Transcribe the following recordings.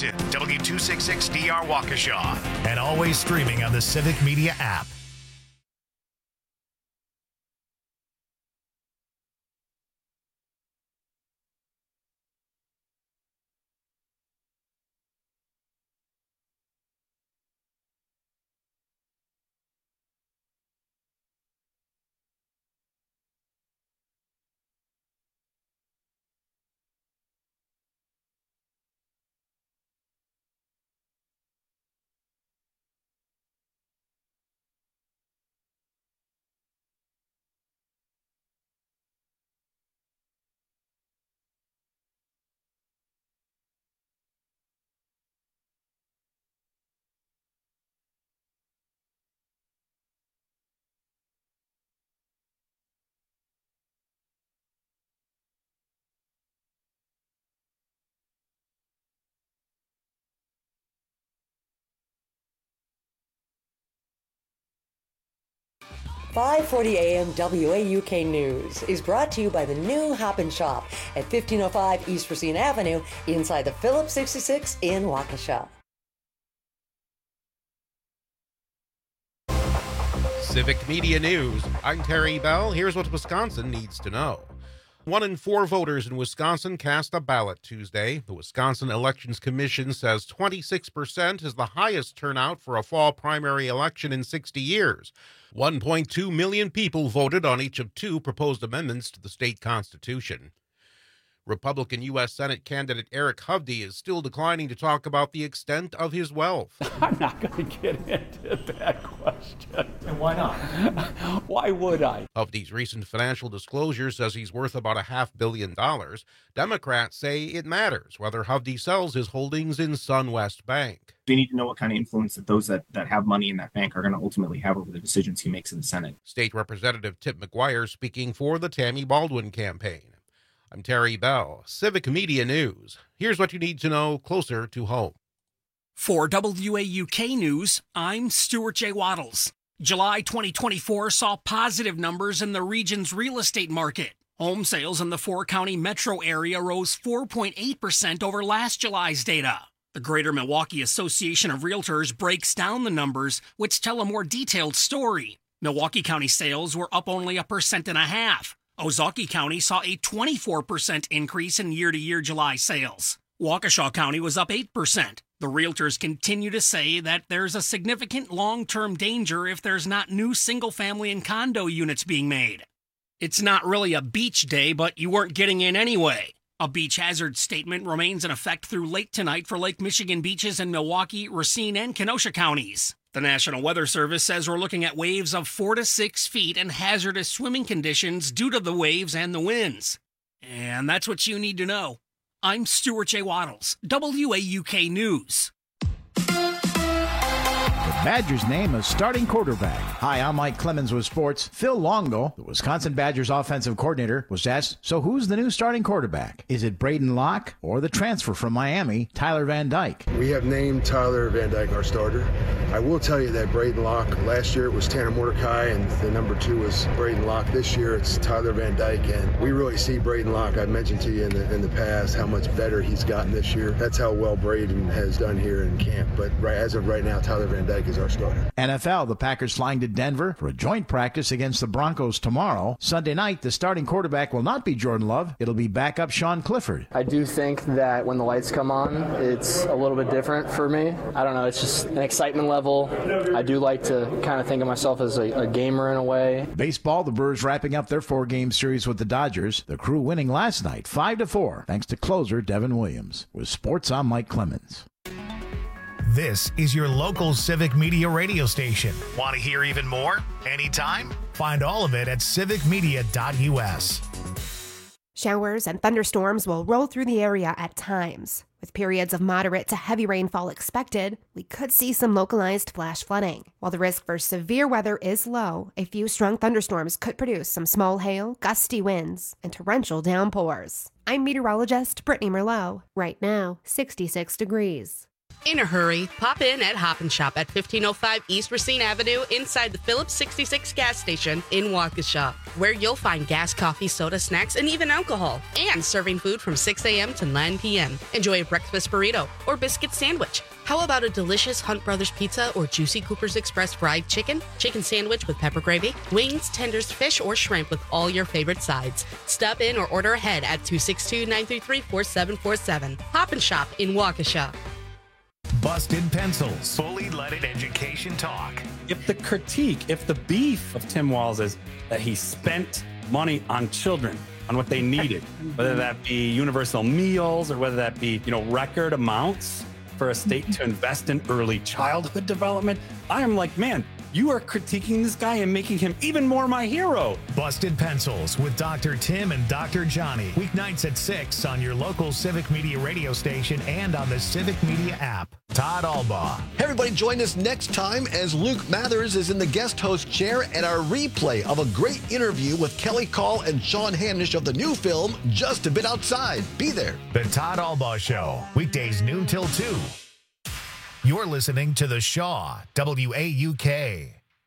station, W266DR Waukesha, and always streaming on the Civic Media app. .540 AM WAUK News is brought to you by the new Hop and Shop at 1505 East Racine Avenue inside the Phillips 66 in Waukesha. Civic Media News. I'm Terry Bell. Here's what Wisconsin needs to know. 1 in 4 voters in Wisconsin cast a ballot Tuesday. The Wisconsin Elections Commission says 26% is the highest turnout for a fall primary election in 60 years. 1.2 million people voted on each of 2 proposed amendments to the state constitution. Republican U.S. Senate candidate Eric Hovde is still declining to talk about the extent of his wealth. I'm not going to get into that question. And why not? Why would I? Hovde's recent financial disclosure says he's worth about $500 million. Democrats say it matters whether Hovde sells his holdings in SunWest Bank. We need to know what kind of influence that those that have money in that bank are going to ultimately have over the decisions he makes in the Senate. State Representative Tip McGuire speaking for the Tammy Baldwin campaign. I'm Terry Bell, Civic Media News. Here's what you need to know closer to home. For WAUK News, I'm Stuart J. Waddles. July 2024 saw positive numbers in the region's real estate market. Home sales in the 4-county metro area rose 4.8% over last July's data. The Greater Milwaukee Association of Realtors breaks down the numbers, which tell a more detailed story. Milwaukee County sales were up only 1.5%. Ozaukee County saw a 24% increase in year-to-year July sales. Waukesha County was up 8%. The realtors continue to say that there's a significant long-term danger if there's not new single-family and condo units being made. It's not really a beach day, but you weren't getting in anyway. A beach hazard statement remains in effect through late tonight for Lake Michigan beaches in Milwaukee, Racine, and Kenosha counties. The National Weather Service says we're looking at waves of 4 to 6 feet and hazardous swimming conditions due to the waves and the winds. And that's what you need to know. I'm Stuart J. Waddles, WAUK News. Badgers name a starting quarterback. Hi, I'm Mike Clemens with sports. Phil Longo, the Wisconsin Badgers offensive coordinator, was asked, so who's the new starting quarterback? Is it Braden Locke or the transfer from Miami, Tyler Van Dyke? We have named Tyler Van Dyke our starter. I will tell you that Braden Locke, last year it was Tanner Mordecai, and the number 2 was Braden Locke. This year it's Tyler Van Dyke, and we really see Braden Locke. I've mentioned to you in the past how much better he's gotten this year. That's how well Braden has done here in camp. But as of right now, Tyler Van Dyke is our starter. NFL, the Packers flying to Denver for a joint practice against the Broncos tomorrow. Sunday night, the starting quarterback will not be Jordan Love. It'll be backup Sean Clifford. I do think that when the lights come on, it's a little bit different for me. I don't know, it's just an excitement level. I do like to kind of think of myself as a gamer in a way. Baseball, the Brewers wrapping up their 4-game series with the Dodgers. The Crew winning last night 5-4 thanks to closer Devin Williams. With sports, I'm Mike Clemens. This is your local Civic Media radio station. Want to hear even more? Anytime? Find all of it at civicmedia.us. Showers and thunderstorms will roll through the area at times. With periods of moderate to heavy rainfall expected, we could see some localized flash flooding. While the risk for severe weather is low, a few strong thunderstorms could produce some small hail, gusty winds, and torrential downpours. I'm meteorologist Brittany Merlot. Right now, 66 degrees. In a hurry, pop in at Hop and Shop at 1505 East Racine Avenue inside the Phillips 66 gas station in Waukesha, where you'll find gas, coffee, soda, snacks, and even alcohol, and serving food from 6 a.m. to 9 p.m. Enjoy a breakfast burrito or biscuit sandwich. How about a delicious Hunt Brothers pizza or juicy Cooper's Express fried chicken sandwich with pepper gravy, wings, tenders, fish, or shrimp with all your favorite sides? Stop in or order ahead at 262-933-4747. Hop and Shop in Waukesha. Busted Pencils. Fully Leaded Education Talk. If the beef of Tim Walz is that he spent money on children, on what they needed, whether that be universal meals or whether that be, record amounts for a state to invest in early childhood development, I am like, man, you are critiquing this guy and making him even more my hero. Busted Pencils with Dr. Tim and Dr. Johnny. Weeknights at 6 on your local Civic Media radio station and on the Civic Media app. Todd Albaugh. Hey everybody, join us next time as Luke Mathers is in the guest host chair and our replay of a great interview with Kelly Call and Sean Hanish of the new film, Just a Bit Outside. Be there. The Todd Albaugh Show. Weekdays noon till 2. You're listening to The Shaw, WAUK.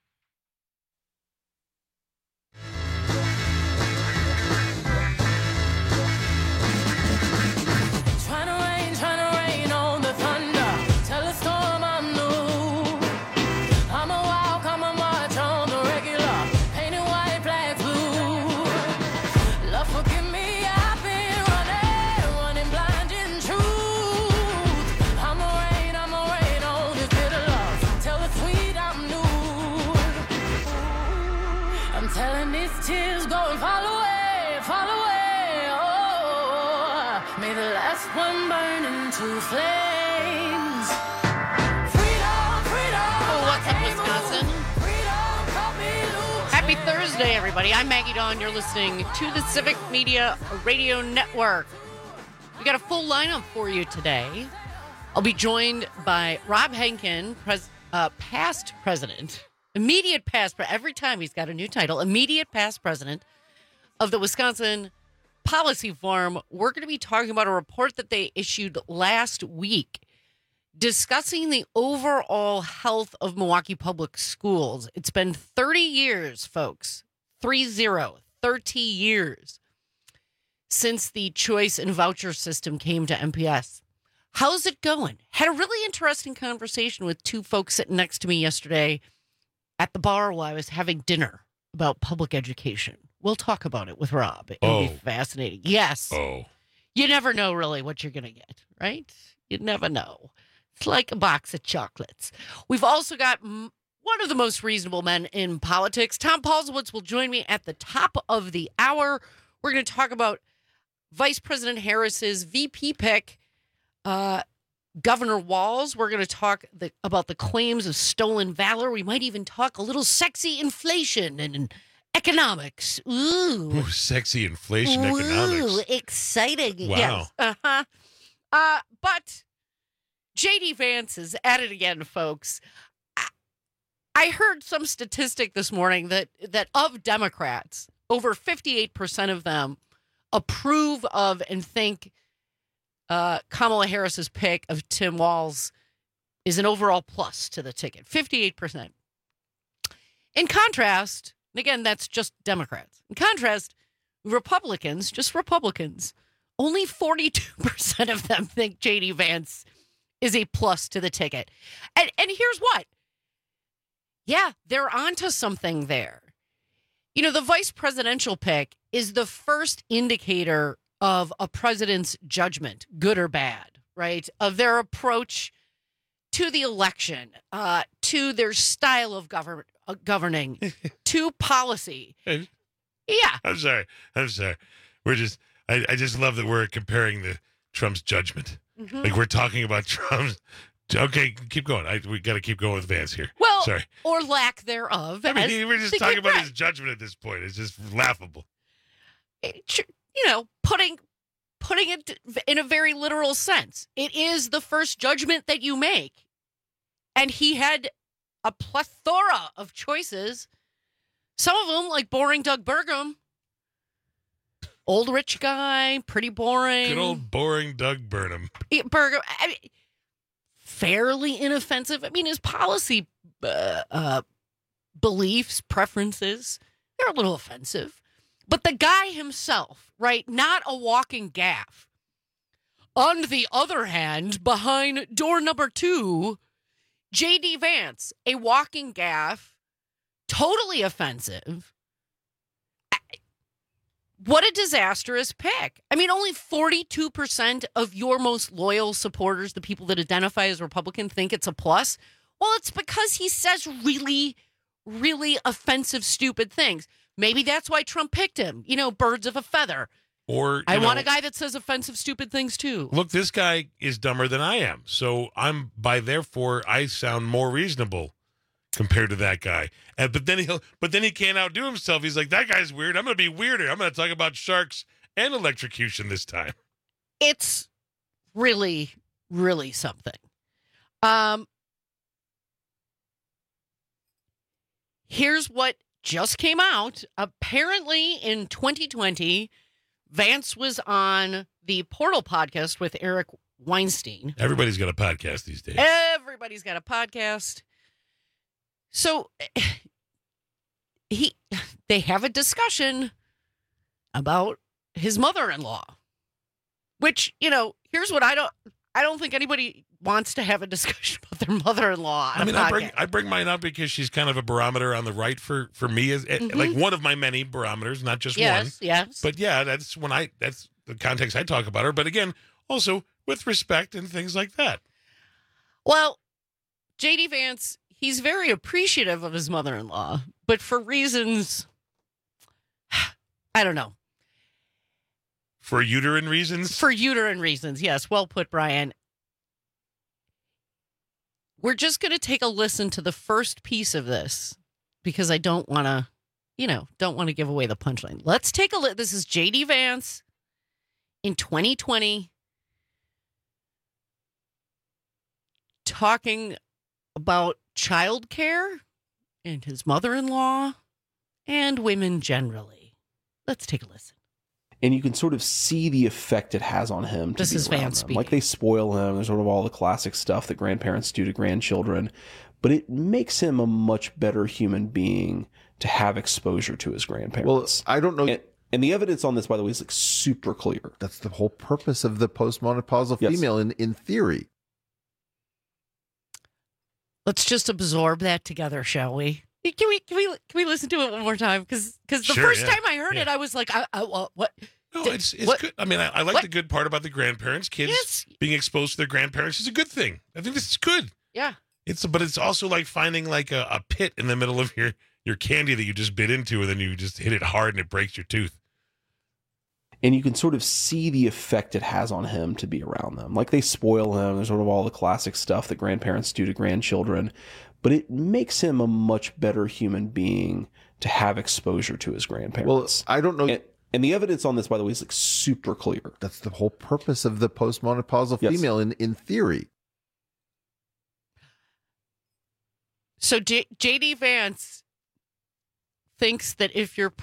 Tears go and fall away, oh, may the last one burn into flames. Freedom, oh, what's up, Wisconsin? Happy Thursday, everybody. I'm Maggie Dawn. You're listening to the Civic Media Radio Network. We got a full lineup for you today. I'll be joined by Rob Henkin, past president. Immediate past, every time he's got a new title, immediate past president of the Wisconsin Policy Forum. We're going to be talking about a report that they issued last week discussing the overall health of Milwaukee Public Schools. It's been 30 years, folks, 30 years since the choice and voucher system came to MPS. How's it going? Had a really interesting conversation with two folks sitting next to me yesterday at the bar while I was having dinner about public education. We'll talk about it with Rob. It'll be fascinating. Yes. You never know really what you're going to get, right? You never know. It's like a box of chocolates. We've also got one of the most reasonable men in politics. Tom Paulsowitz will join me at the top of the hour. We're going to talk about Vice President Harris's VP pick, Governor Walz. We're going to talk about the claims of stolen valor. We might even talk a little sexy inflation and economics. Ooh, sexy inflation economics. Exciting. Wow. Yes. But J.D. Vance is at it again, folks. I heard some statistic this morning that of Democrats, over 58% of them approve of and think Kamala Harris's pick of Tim Walz is an overall plus to the ticket. 58%. In contrast, and again, that's just Democrats. In contrast, Republicans, just Republicans, only 42% of them think J.D. Vance is a plus to the ticket. And here's what. Yeah, they're onto something there. The vice presidential pick is the first indicator of a president's judgment, good or bad, right? Of their approach to the election, to their style of governing, to policy. Yeah. I'm sorry. We're just, I just love that we're comparing Trump's judgment. Mm-hmm. Like we're talking about Trump's. Okay, keep going. We got to keep going with Vance here. Well, sorry. Or lack thereof. I mean, we're just talking about his judgment at this point. It's just laughable. Putting it in a very literal sense. It is the first judgment that you make. And he had a plethora of choices. Some of them, like boring Doug Burgum. Old rich guy, pretty boring. Good old boring Doug Burnham. Burgum. I mean, fairly inoffensive. I mean, his policy beliefs, preferences, they're a little offensive. But the guy himself, right, not a walking gaffe. On the other hand, behind door number 2, J.D. Vance, a walking gaffe, totally offensive. What a disastrous pick. I mean, only 42% of your most loyal supporters, the people that identify as Republican, think it's a plus. Well, it's because he says really, really offensive, stupid things. Maybe that's why Trump picked him. You know, birds of a feather. Or I want a guy that says offensive, stupid things too. Look, this guy is dumber than I am. So therefore I sound more reasonable compared to that guy. But then he can't outdo himself. He's like, that guy's weird. I'm going to be weirder. I'm going to talk about sharks and electrocution this time. It's really, really something. Here's what just came out. Apparently in 2020, Vance was on the Portal podcast with Eric Weinstein. Everybody's got a podcast these days. Everybody's got a podcast. So they have a discussion about his mother-in-law, which, you know, here's what I don't think anybody wants to have a discussion about their mother-in-law. I mean, I bring mine up because she's kind of a barometer on the right for me, as like one of my many barometers, not just one. Yes. But yeah, that's the context I talk about her. But again, also with respect and things like that. Well, J.D. Vance, he's very appreciative of his mother-in-law, but for reasons, I don't know. For uterine reasons? For uterine reasons, yes. Well put, Brian. We're just going to take a listen to the first piece of this because I don't want to give away the punchline. Let's take a look. This is J.D. Vance in 2020 talking about childcare and his mother-in-law and women generally. Let's take a listen. And you can sort of see the effect it has on him. This is Vance speaking. Like they spoil him. There's sort of all the classic stuff that grandparents do to grandchildren. But it makes him a much better human being to have exposure to his grandparents. Well, I don't know. And the evidence on this, by the way, is like super clear. That's the whole purpose of the postmenopausal female in theory. Let's just absorb that together, shall we? Can we listen to it one more time? Because the first time I heard it, I was like, what? No, it's good. I mean, I like the good part about the grandparents. Kids being exposed to their grandparents is a good thing. I think this is good. Yeah. But it's also like finding like a pit in the middle of your candy that you just bit into, and then you just hit it hard and it breaks your tooth. And you can sort of see the effect it has on him to be around them. Like they spoil him. There's sort of all the classic stuff that grandparents do to grandchildren. But it makes him a much better human being to have exposure to his grandparents. Well, I don't know. And the evidence on this, by the way, is like super clear. That's the whole purpose of the postmenopausal female in theory. So J.D. Vance thinks that if you're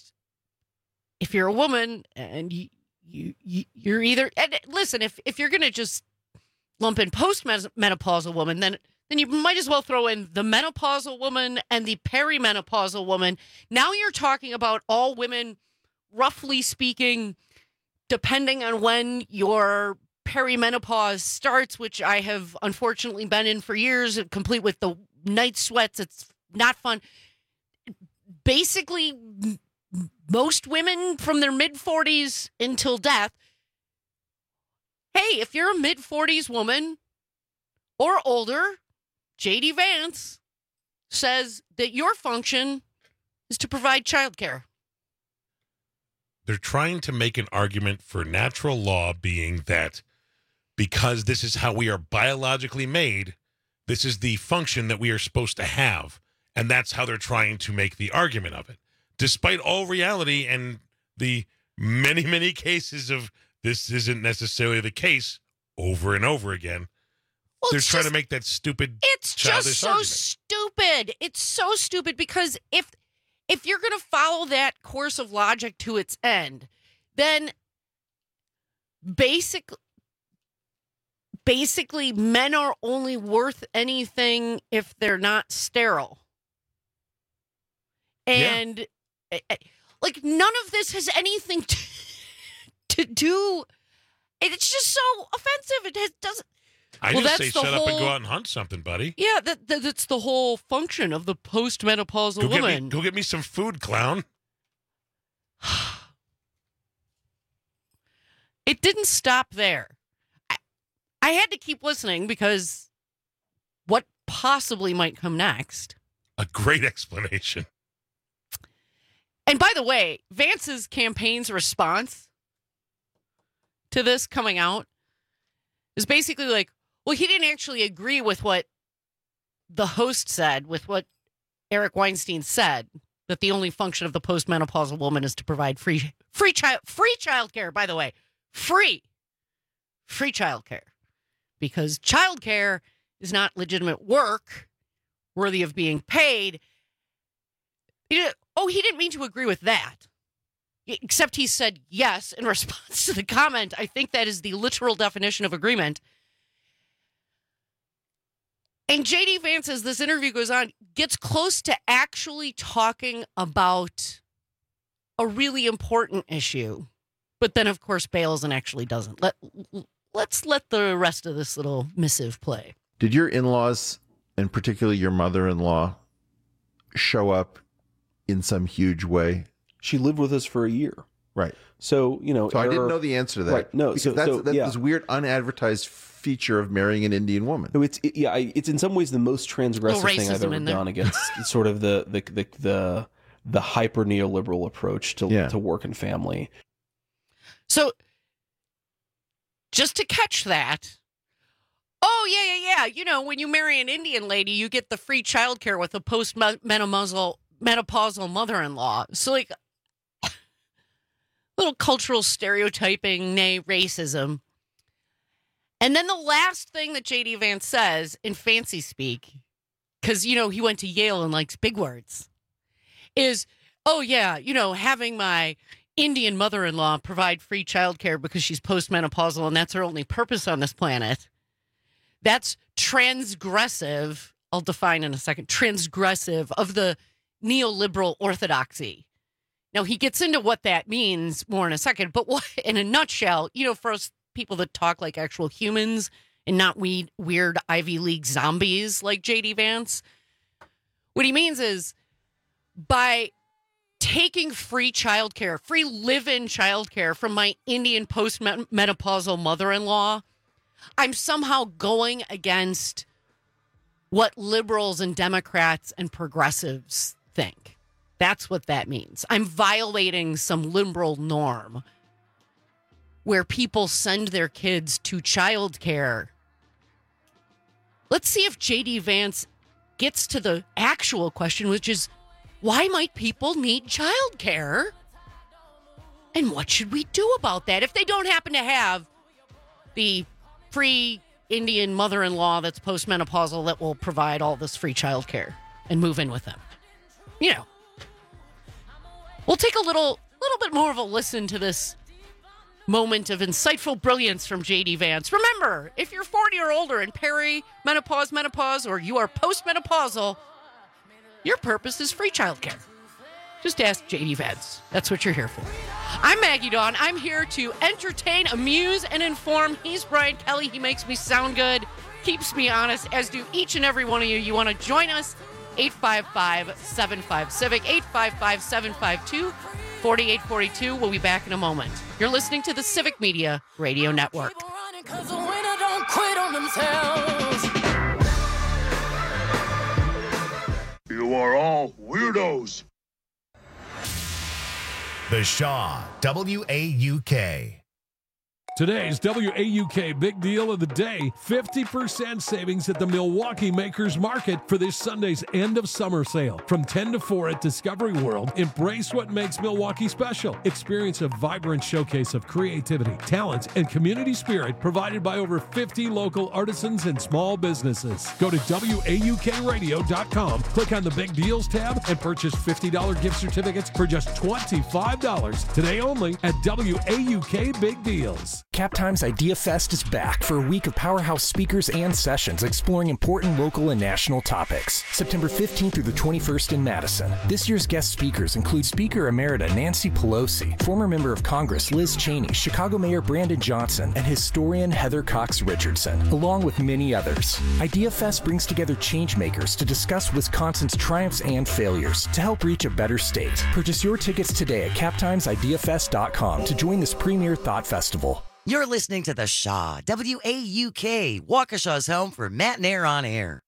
a woman and you're either, and listen, if you're going to just lump in postmenopausal woman, then you might as well throw in the menopausal woman and the perimenopausal woman. Now you're talking about all women, roughly speaking, depending on when your perimenopause starts, which I have unfortunately been in for years, complete with the night sweats. It's not fun. Basically, most women from their mid-40s until death. Hey, if you're a mid-40s woman or older, J.D. Vance says that your function is to provide childcare. They're trying to make an argument for natural law being that because this is how we are biologically made, this is the function that we are supposed to have. And that's how they're trying to make the argument of it. Despite all reality and the many, many cases of this isn't necessarily the case over and over again. Well, they're trying to make that stupid childish argument. Stupid. It's so stupid because if you're going to follow that course of logic to its end, then basically men are only worth anything if they're not sterile. And like none of this has anything to do. It's just so offensive. It doesn't. I just say shut up and go out and hunt something, buddy. Yeah, that's the whole function of the postmenopausal woman. Go get me some food, clown. It didn't stop there. I had to keep listening because what possibly might come next? A great explanation. And by the way, Vance's campaign's response to this coming out is basically like, well, he didn't actually agree with what the host said, with what Eric Weinstein said, that the only function of the postmenopausal woman is to provide free child care, by the way. Free child care. Because child care is not legitimate work worthy of being paid. He didn't mean to agree with that. Except he said yes in response to the comment. I think that is the literal definition of agreement. And J.D. Vance, as this interview goes on, gets close to actually talking about a really important issue. But then, of course, bails and actually doesn't. Let's let the rest of this little missive play. Did your in-laws, and particularly your mother-in-law, show up in some huge way? She lived with us for a year. Right. So, So I didn't know the answer to that. Right. No, because that's this weird unadvertised feature of marrying an Indian woman. So it's in some ways the most transgressive thing I've ever done against sort of the hyper neoliberal approach to work and family. So just to catch that, yeah. You know, when you marry an Indian lady, you get the free childcare with a postmenopausal mother-in-law. So like little cultural stereotyping, nay, racism. And then the last thing that J.D. Vance says in fancy speak, because, you know, he went to Yale and likes big words, is, having my Indian mother-in-law provide free childcare because she's postmenopausal and that's her only purpose on this planet. That's transgressive. I'll define in a second. Transgressive of the neoliberal orthodoxy. Now, he gets into what that means more in a second, but in a nutshell, for us people that talk like actual humans and not weird Ivy League zombies like J.D. Vance, what he means is by taking free childcare, free live-in childcare from my Indian postmenopausal mother-in-law, I'm somehow going against what liberals and Democrats and progressives think. That's what that means. I'm violating some liberal norm where people send their kids to childcare. Let's see if J.D. Vance gets to the actual question, which is, why might people need childcare? And what should we do about that if they don't happen to have the free Indian mother-in-law that's postmenopausal that will provide all this free childcare and move in with them? We'll take a little bit more of a listen to this moment of insightful brilliance from J.D. Vance. Remember, if you're 40 or older and perimenopause, menopause, or you are postmenopausal, your purpose is free childcare. Just ask J.D. Vance. That's what you're here for. I'm Maggie Dawn. I'm here to entertain, amuse, and inform. He's Brian Kelly. He makes me sound good, keeps me honest, as do each and every one of you. You want to join us? 855-75-CIVIC, 855-752-4842. We'll be back in a moment. You're listening to the Civic Media Radio Network. You are all weirdos. The Shaw, WAUK. Today's WAUK Big Deal of the Day, 50% savings at the Milwaukee Makers Market for this Sunday's end of summer sale. From 10 to 4 at Discovery World, embrace what makes Milwaukee special. Experience a vibrant showcase of creativity, talent, and community spirit provided by over 50 local artisans and small businesses. Go to WAUKradio.com, click on the Big Deals tab, and purchase $50 gift certificates for just $25. Today only at WAUK Big Deals. Cap Times Idea Fest is back for a week of powerhouse speakers and sessions exploring important local and national topics. September 15th through the 21st in Madison. This year's guest speakers include Speaker Emerita Nancy Pelosi, former member of Congress Liz Cheney, Chicago Mayor Brandon Johnson, and historian Heather Cox Richardson, along with many others. Idea Fest brings together changemakers to discuss Wisconsin's triumphs and failures to help reach a better state. Purchase your tickets today at captimesideafest.com to join this premier thought festival. You're listening to The Shaw, WAUK, Waukesha's home for Matt and Air on Air.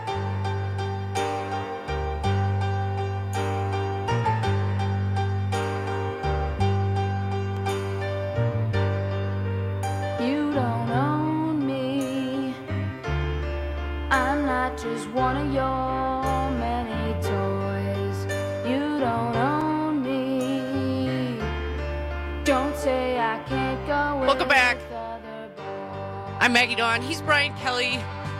You don't own me. I'm not just one of your many toys. You don't own me. Don't say I can't go with Welcome back. I'm Maggie Dawn. He's Brian Kelly.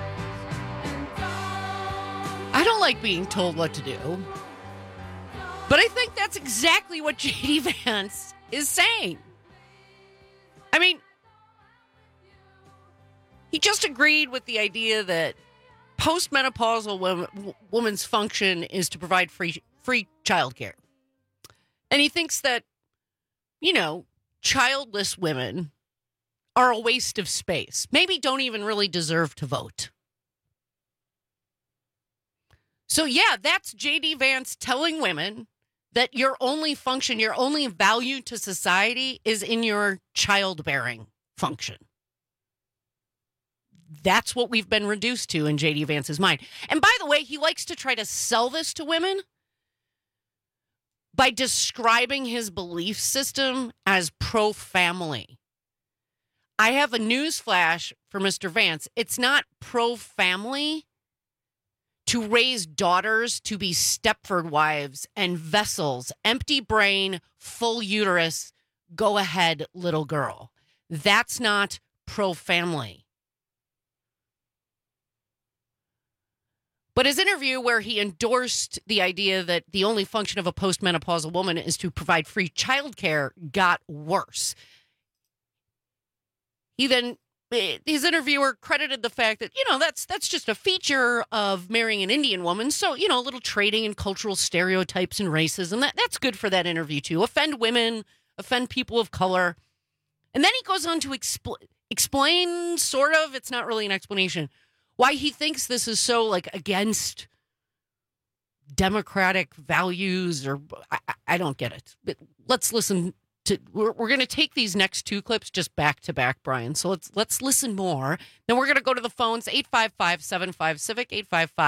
I don't like being told what to do, but I think that's exactly what J.D. Vance is saying. I mean, he just agreed with the idea that postmenopausal woman's function is to provide free childcare. And he thinks that, you know, childless women are a waste of space. Maybe don't even really deserve to vote. So yeah, that's J.D. Vance telling women that your only function, your only value to society is in your childbearing function. That's what we've been reduced to in J.D. Vance's mind. And by the way, he likes to try to sell this to women by describing his belief system as pro-family. I have a news flash for Mr. Vance. It's not pro-family to raise daughters to be Stepford wives and vessels, empty brain, full uterus, go ahead, little girl. That's not pro-family. But his interview where he endorsed the idea that the only function of a postmenopausal woman is to provide free childcare got worse. His interviewer credited the fact that, you know, that's just a feature of marrying an Indian woman. So, you know, a little trading in cultural stereotypes and racism. That's good for that interview, too. Offend women, offend people of color. And then he goes on to explain, sort of, it's not really an explanation, why he thinks this is so, like, against democratic values, or I don't get it. But let's listen to, we're going to take these next two clips just back to back, Brian. So let's listen more. Then we're going to go to the phones, 855-75-CIVIC,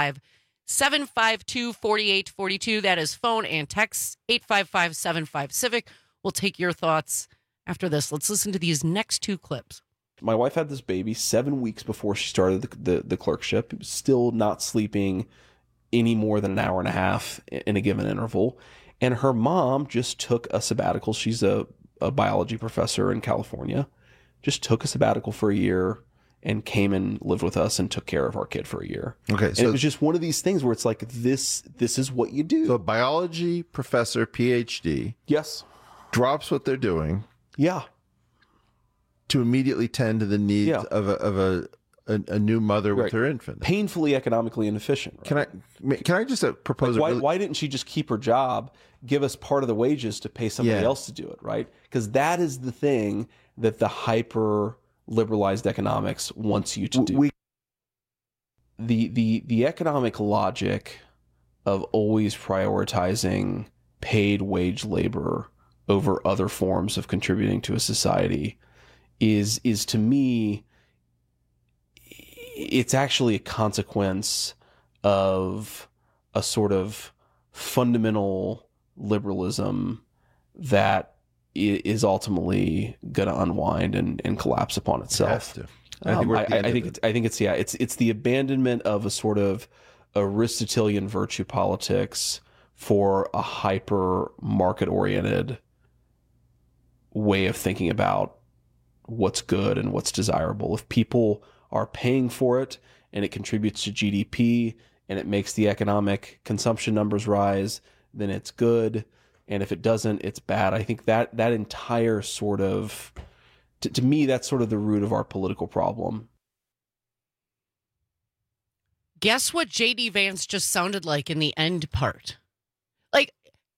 855-752-4842. That is phone and text, 855-75-CIVIC. We'll take your thoughts after this. Let's listen to these next two clips. My wife had this baby 7 weeks before she started the clerkship. It was still not sleeping any more than an hour and a half in a given interval. And her mom just took a sabbatical. She's a biology professor in California. Just took a sabbatical for a year and came and lived with us and took care of our kid for a year. Okay, so and it was just one of these things where it's like, this is what you do. So a biology professor, PhD. Yes. Drops what they're doing. Yeah. To immediately tend to the needs of a new mother with her infant. Painfully economically inefficient. Right? Can I just propose? Like why didn't she just keep her job, give us part of the wages to pay somebody else to do it, right? Because that is the thing that the hyper liberalized economics wants you to do. The economic logic of always prioritizing paid wage labor over other forms of contributing to a society is to me, it's actually a consequence of a sort of fundamental liberalism that is ultimately going to unwind and collapse upon itself. I think it's the abandonment of a sort of Aristotelian virtue politics for a hyper market oriented way of thinking about what's good and what's desirable. If people are paying for it and it contributes to GDP and it makes the economic consumption numbers rise, then it's good. And if it doesn't, it's bad. I think that entire sort of To me, that's sort of the root of our political problem. Guess what JD Vance just sounded like in the end part? Like,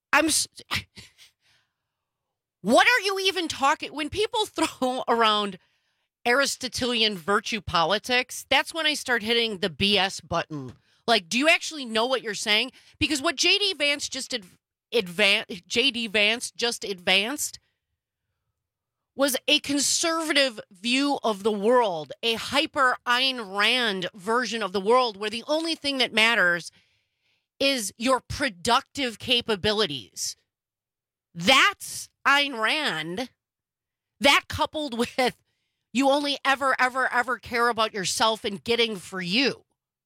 what are you even talking? When people throw around Aristotelian virtue politics, that's when I start hitting the BS button. Like, do you actually know what you're saying? Because what JD Vance just advanced was a conservative view of the world, a hyper Ayn Rand version of the world where the only thing that matters is your productive capabilities. That's Ayn Rand. That coupled with you only ever care about yourself and getting for you.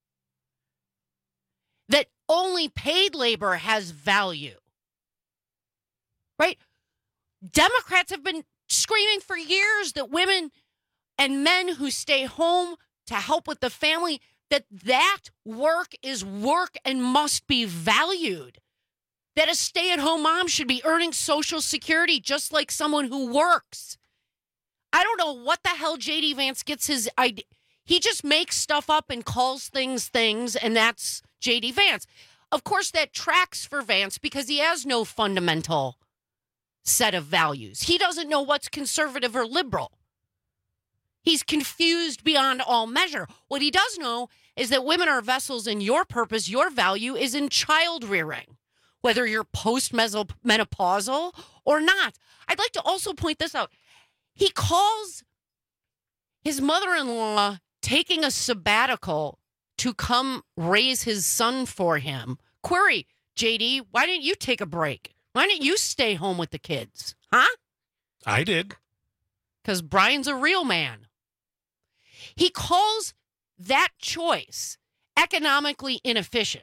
That only paid labor has value. Right? Democrats have been screaming for years that women and men who stay home to help with the family, that work is work and must be valued. That a stay-at-home mom should be earning Social Security just like someone who works. I don't know what the hell JD Vance gets his idea. He just makes stuff up and calls things, and that's JD Vance. Of course, that tracks for Vance because he has no fundamental set of values. He doesn't know what's conservative or liberal. He's confused beyond all measure. What he does know is that women are vessels and your purpose, your value is in child rearing, whether you're post-menopausal or not. I'd like to also point this out. He calls his mother-in-law taking a sabbatical to come raise his son for him. Query, JD, why didn't you take a break? Why didn't you stay home with the kids? Huh? I did. Because Brian's a real man. He calls that choice economically inefficient.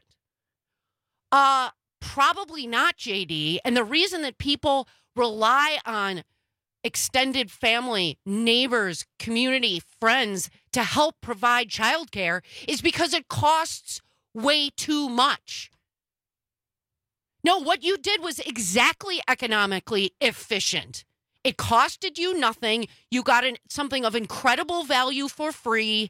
Probably not, JD. And the reason that people rely on extended family, neighbors, community, friends to help provide childcare is because it costs way too much. No, what you did was exactly economically efficient. It costed you nothing. You got something of incredible value for free.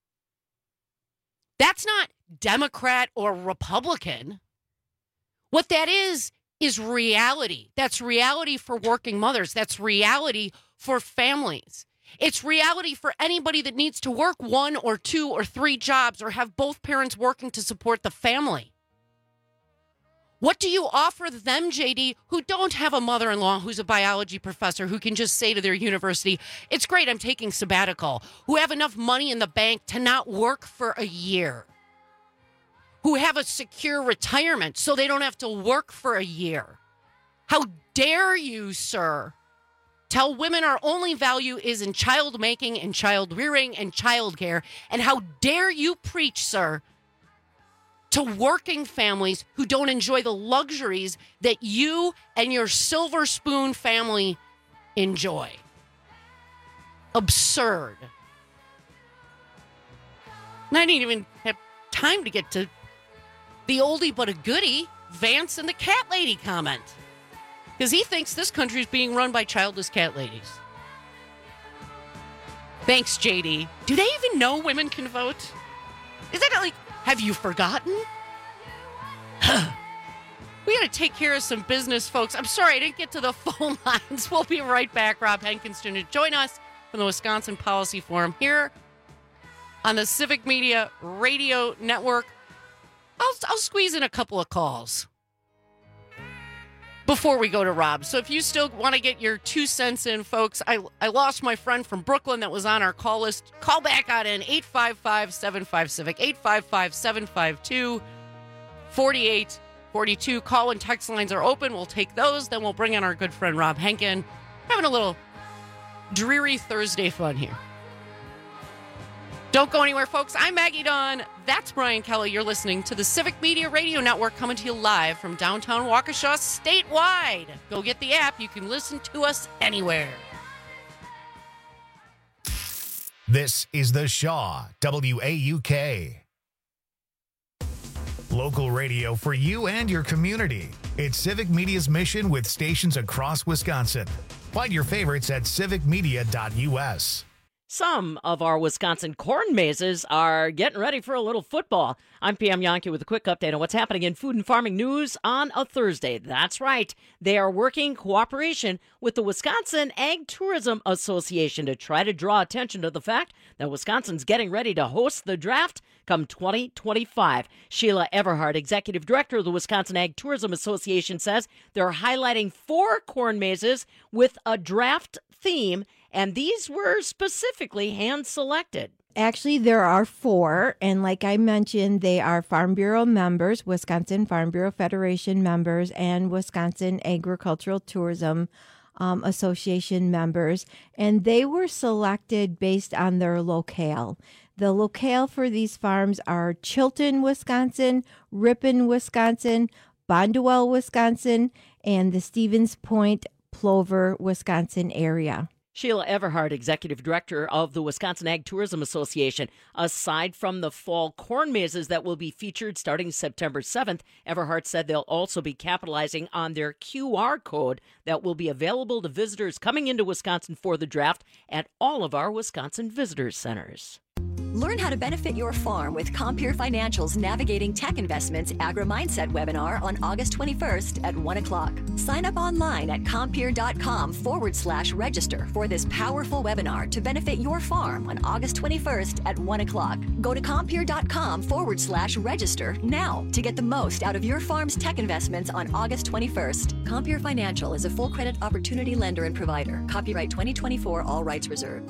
That's not Democrat or Republican. What that is reality. That's reality for working mothers. That's reality for families. It's reality for anybody that needs to work 1 or 2 or 3 jobs or have both parents working to support the family. What do you offer them, JD, who don't have a mother-in-law who's a biology professor who can just say to their university, it's great, I'm taking sabbatical, who have enough money in the bank to not work for a year, who have a secure retirement so they don't have to work for a year? How dare you, sir, tell women our only value is in child making and child rearing and childcare, and how dare you preach, sir, to working families who don't enjoy the luxuries that you and your silver spoon family enjoy. Absurd. And I didn't even have time to get to the oldie but a goodie, Vance and the cat lady comment. Because he thinks this country is being run by childless cat ladies. Thanks, JD. Do they even know women can vote? Is that like, have you forgotten? We got to take care of some business, folks. I'm sorry I didn't get to the phone lines. We'll be right back. Rob Henkin's going to join us from the Wisconsin Policy Forum here on the Civic Media Radio Network. I'll squeeze in a couple of calls before we go to Rob. So if you still want to get your 2 cents in, folks, I lost my friend from Brooklyn that was on our call list. Call back on in 855-75-CIVIC, 855-752-4842. Call and text lines are open. We'll take those. Then we'll bring in our good friend Rob Henkin. Having a little dreary Thursday fun here. Don't go anywhere, folks. I'm Maggie Dawn. That's Brian Kelly. You're listening to the Civic Media Radio Network, coming to you live from downtown Waukesha, statewide. Go get the app. You can listen to us anywhere. This is the Shaw, WAUK. Local radio for you and your community. It's Civic Media's mission with stations across Wisconsin. Find your favorites at civicmedia.us. Some of our Wisconsin corn mazes are getting ready for a little football. I'm PM Yankee with a quick update on what's happening in food and farming news on a Thursday. That's right. They are working in cooperation with the Wisconsin Ag Tourism Association to try to draw attention to the fact that Wisconsin's getting ready to host the draft come 2025. Sheila Everhart, Executive Director of the Wisconsin Ag Tourism Association, says they're highlighting 4 corn mazes with a draft theme, and these were specifically hand-selected. Actually, there are 4, and like I mentioned, they are Farm Bureau members, Wisconsin Farm Bureau Federation members, and Wisconsin Agricultural Tourism Association members, and they were selected based on their locale. The locale for these farms are Chilton, Wisconsin, Ripon, Wisconsin, Bonduel, Wisconsin, and the Stevens Point, Plover, Wisconsin area. Sheila Everhart, Executive Director of the Wisconsin Ag Tourism Association. Aside from the fall corn mazes that will be featured starting September 7th, Everhart said they'll also be capitalizing on their QR code that will be available to visitors coming into Wisconsin for the draft at all of our Wisconsin Visitor Centers. Learn how to benefit your farm with Compeer Financial's Navigating Tech Investments Agri-Mindset webinar on August 21st at 1 o'clock. Sign up online at compeer.com/register for this powerful webinar to benefit your farm on August 21st at 1 o'clock. Go to compeer.com/register now to get the most out of your farm's tech investments on August 21st. Compeer Financial is a full credit opportunity lender and provider. Copyright 2024, all rights reserved.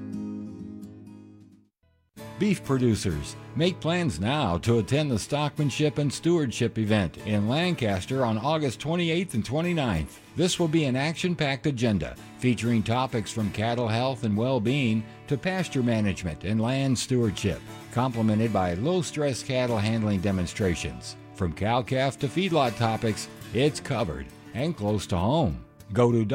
Beef producers, make plans now to attend the Stockmanship and Stewardship event in Lancaster on August 28th and 29th. This will be an action-packed agenda featuring topics from cattle health and well-being to pasture management and land stewardship, complemented by low-stress cattle handling demonstrations. From cow-calf to feedlot topics, it's covered and close to home. Go to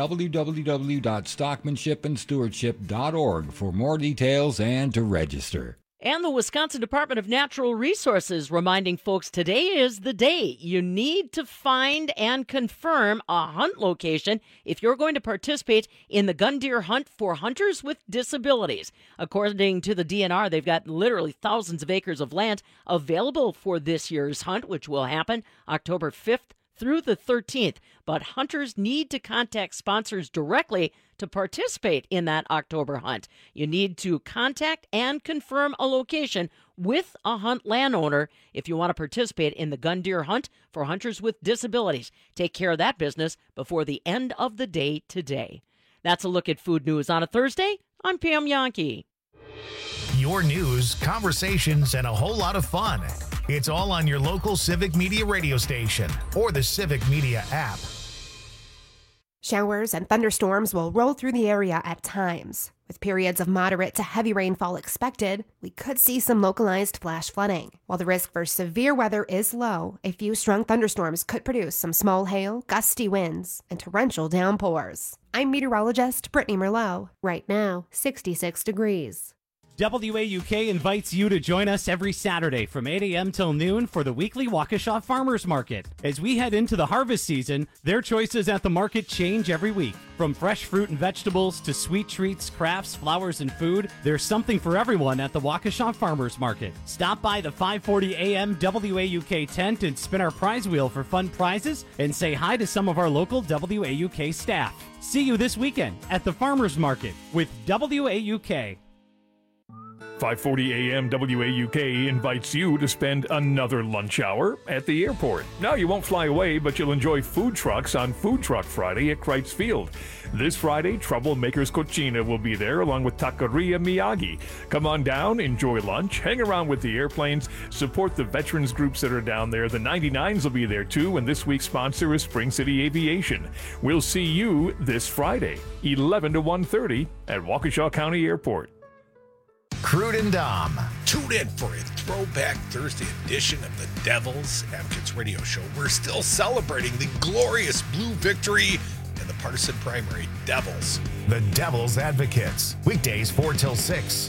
www.stockmanshipandstewardship.org for more details and to register. And the Wisconsin Department of Natural Resources reminding folks today is the day you need to find and confirm a hunt location if you're going to participate in the gun deer hunt for hunters with disabilities. According to the DNR, they've got literally thousands of acres of land available for this year's hunt, which will happen October 5th through the 13th. But hunters need to contact sponsors directly to participate in that October hunt. You need to contact and confirm a location with a hunt landowner if you want to participate in the gun deer hunt for hunters with disabilities. Take care of that business before the end of the day today. That's a look at food news on a Thursday. I'm Pam Yankee. Your news, conversations, and a whole lot of fun. It's all on your local Civic Media radio station or the Civic Media app. Showers and thunderstorms will roll through the area at times. With periods of moderate to heavy rainfall expected, we could see some localized flash flooding. While the risk for severe weather is low, a few strong thunderstorms could produce some small hail, gusty winds, and torrential downpours. I'm meteorologist Brittany Merlot. Right now, 66 degrees. WAUK invites you to join us every Saturday from 8 a.m. till noon for the weekly Waukesha Farmers Market. As we head into the harvest season, their choices at the market change every week. From fresh fruit and vegetables to sweet treats, crafts, flowers, and food, there's something for everyone at the Waukesha Farmers Market. Stop by the 540 a.m. WAUK tent and spin our prize wheel for fun prizes and say hi to some of our local WAUK staff. See you this weekend at the Farmers Market with WAUK. 5:40 a.m. WAUK invites you to spend another lunch hour at the airport. Now, you won't fly away, but you'll enjoy food trucks on Food Truck Friday at Kreitz Field. This Friday, Troublemakers Cucina will be there along with Taqueria Miyagi. Come on down, enjoy lunch, hang around with the airplanes, support the veterans groups that are down there. The 99s will be there too, and this week's sponsor is Spring City Aviation. We'll see you this Friday, 11 to 1:30 at Waukesha County Airport. Crude and Dom. Tune in for a throwback Thursday edition of the Devils Advocates Radio Show. We're still celebrating the glorious blue victory in the partisan primary. Devils. The Devils Advocates. Weekdays 4 till 6.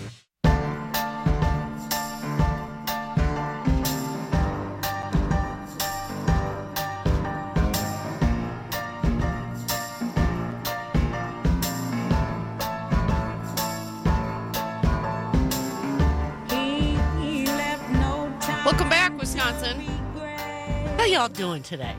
Welcome back, Wisconsin. How y'all doing today?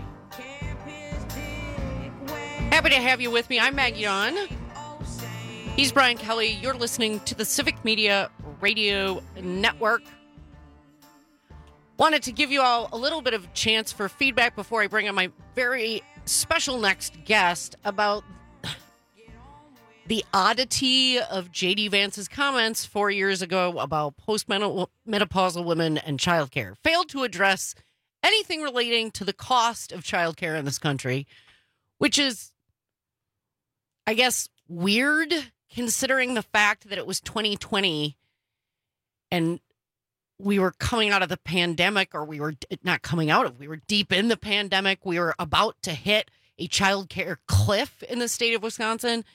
Happy to have you with me. I'm Maggie Dawn. He's Brian Kelly. You're listening to the Civic Media Radio Network. Wanted to give you all a little bit of chance for feedback before I bring on my very special next guest about the oddity of J.D. Vance's comments 4 years ago about postmenopausal women and childcare. Failed to address anything relating to the cost of childcare in this country, which is, I guess, weird considering the fact that it was 2020 and we were coming out of the pandemic, or we were not coming out of, we were deep in the pandemic. We were about to hit a childcare cliff in the state of Wisconsin.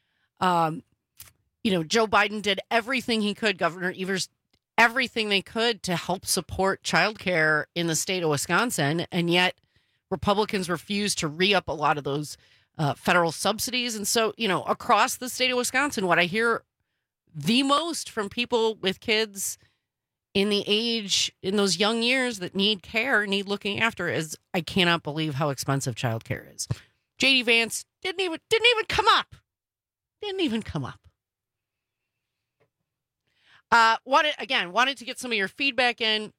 Joe Biden did everything he could, Governor Evers, everything they could to help support childcare in the state of Wisconsin. And yet Republicans refused to re-up a lot of those federal subsidies. And so, across the state of Wisconsin, what I hear the most from people with kids in those young years that need care, need looking after, is I cannot believe how expensive childcare is. J.D. Vance didn't even come up. Didn't even come up. Wanted to get some of your feedback in.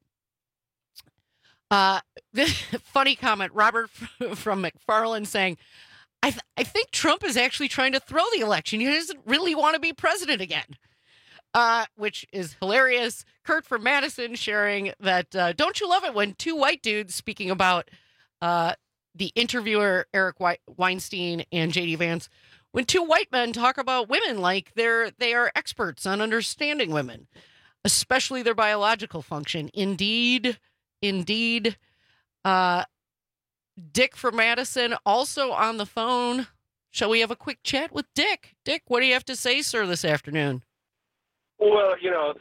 Funny comment, Robert from McFarland saying, I think Trump is actually trying to throw the election. He doesn't really want to be president again, which is hilarious. Kurt from Madison sharing that, don't you love it when two white dudes, speaking about the interviewer Eric Weinstein and J.D. Vance, when two white men talk about women like they are experts on understanding women, especially their biological function. Indeed. Dick from Madison also on the phone. Shall we have a quick chat with Dick? Dick, what do you have to say, sir, this afternoon? Well,